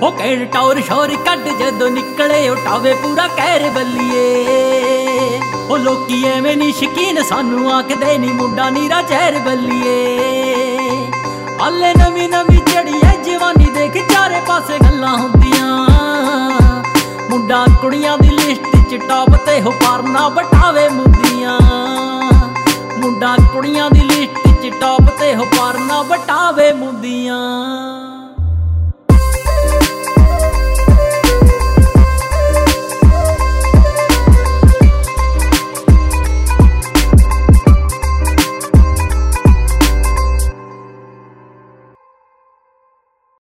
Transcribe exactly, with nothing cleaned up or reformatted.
हो केड़ टौर शौर कड जदों निकले उठावे पूरा कहर बल्लीए। ओ लोकी एवें नी शकीन सानू आखदे नी मुंडा नीरा जहर बल्लीए। हाले नवी नवी चढ़ी है जवानी देख चारे पासे गल्लां हुंदियां। मुंडा कुड़ियां दी लिस्ट च टॉप ते हो पर ना बटावे मुंदियां। मुंडा कुड़ियां दी लिस्ट च टॉप ते हो पर ना बटावे मुंदियां।